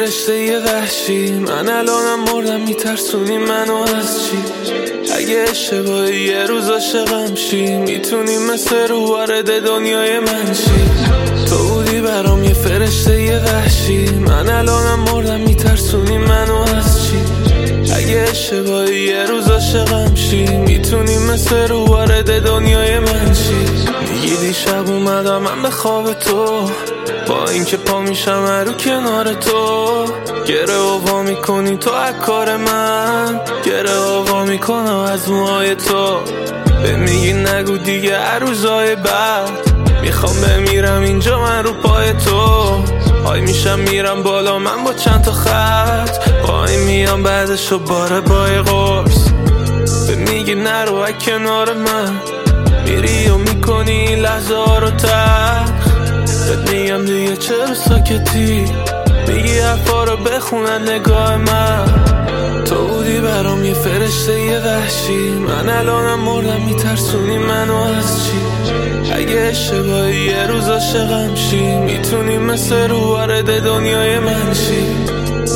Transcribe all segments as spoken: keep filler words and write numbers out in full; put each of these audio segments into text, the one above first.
فرشته یه وحشی، من الانم مردم میترسونی منو از چی؟ اگه اشتباهی یه روز عاشقم شی، میتونی مثل رو وارد دنیای من شی. تو بودی برام یه فرشته یه وحشی، من الانم مردم میترسونی منو از چی؟ اگه اشتباهی یه روز عاشقم شی، میتونی مثل رو وارد دنیای من شی. میگی دیشب اومدم من به خواب تو، با اینکه پا میشم رو کنار تو. گره آوا میکنی تو از کار من، گره آوا میکنم از موهای تو. به میگی نگو دیگه هر روزای بعد، میخوام بمیرم اینجا من رو پای تو. های میشم میرم بالا من با چند تا خط، پای میام بعدشو باره بای قرص. به میگی نرو از کنار من، میری و میکنی لحظه ها رو تخ. بهت میگم دیگه چرا ساکتی، میگی حرفا رو بخونن نگاه من. تو بودی برام یه فرشته یه وحشی، من الانم مردم میترسونی منو از چی؟ اگه اشتباهی یه روز عاشقم شی، میتونی مثل رو وارد دنیای من شی.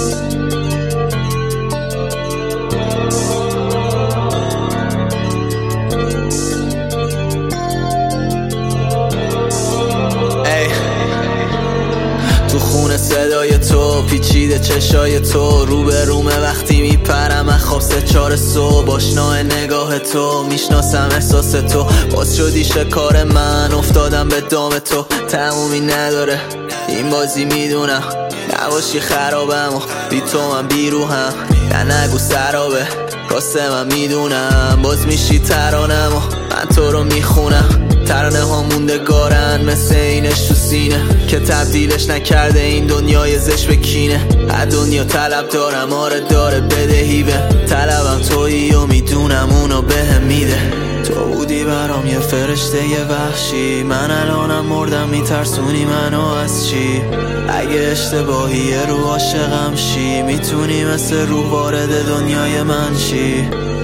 تو خونه صدای تو، پیچیده چشای تو، رو به رومه وقتی میپرم از خواب سه چار صبح. آشنای نگاه تو، میشناسم احساس تو، باز شدی شکار من، افتادم به دام تو. تمومی نداره این بازی میدونم، نباشی خرابم و بی تو من بیروهم. نه نگو سرابه راسته من میدونم، باز میشی ترانم و من تو رو میخونم. ترانه ها موندگارن مثل اینش تو سینه، که تبدیلش نکرده این دنیای زش به کینه. از دنیا طلب دارم آره داره بدهی به طلبم، تویی و میدونم اونو بهم میده. تو بودی برام یه فرشته یه وحشی، من الانم مردم میترسونی منو از چی؟ اگه اشتباهی یه رو عاشقم شی، میتونی مثل رو وارد دنیای من شی.